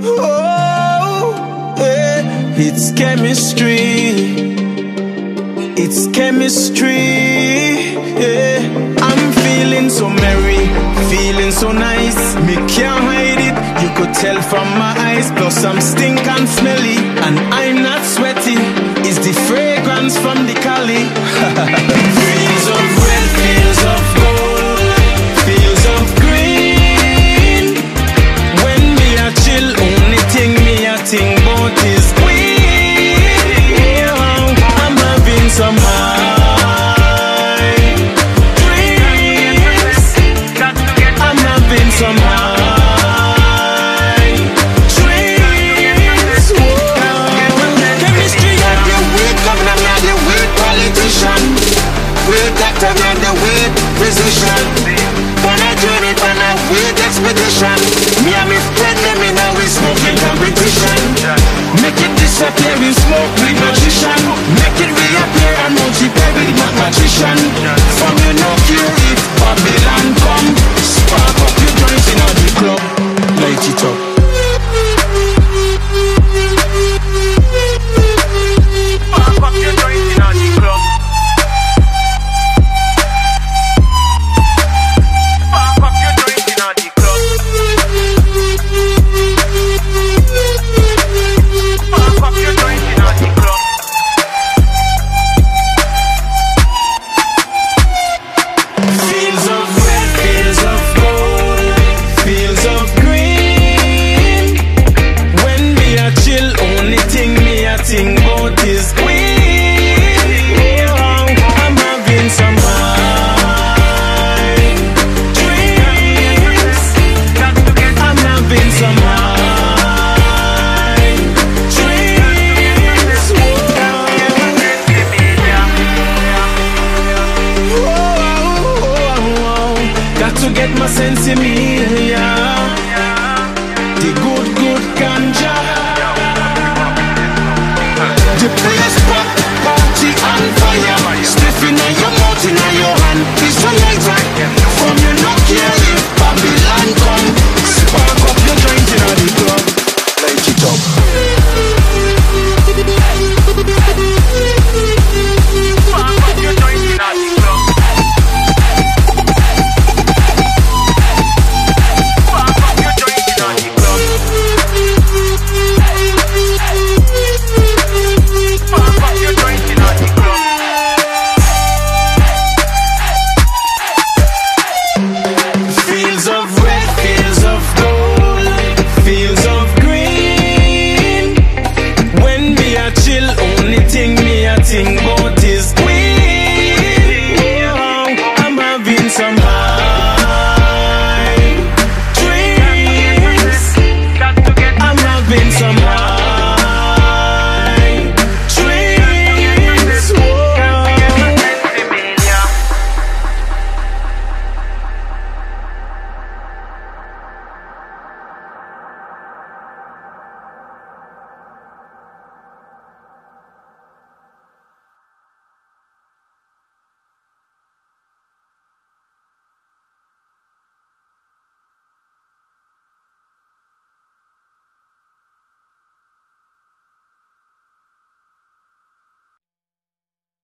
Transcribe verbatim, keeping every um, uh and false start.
Oh, yeah. It's chemistry. It's chemistry. Yeah. I'm feeling so merry, feeling so nice. Me can't hide it, you could tell from my eyes. Plus I'm stink and smelly, and I'm not sweaty. It's the fragrance from the Cali. Fields of red, fields of gold, fields of green. When me a chill, only thing me a think about is weed. Yeah, I'm having some high dreams. I'm having some high dreams. Whoa. Chemistry of the weed, governor, me a the weed politician. Weed doctor, me a the weed physician. When I join it on a weed expedition, me and me friend them in a we smoking competition. Make it disappear in smoke with my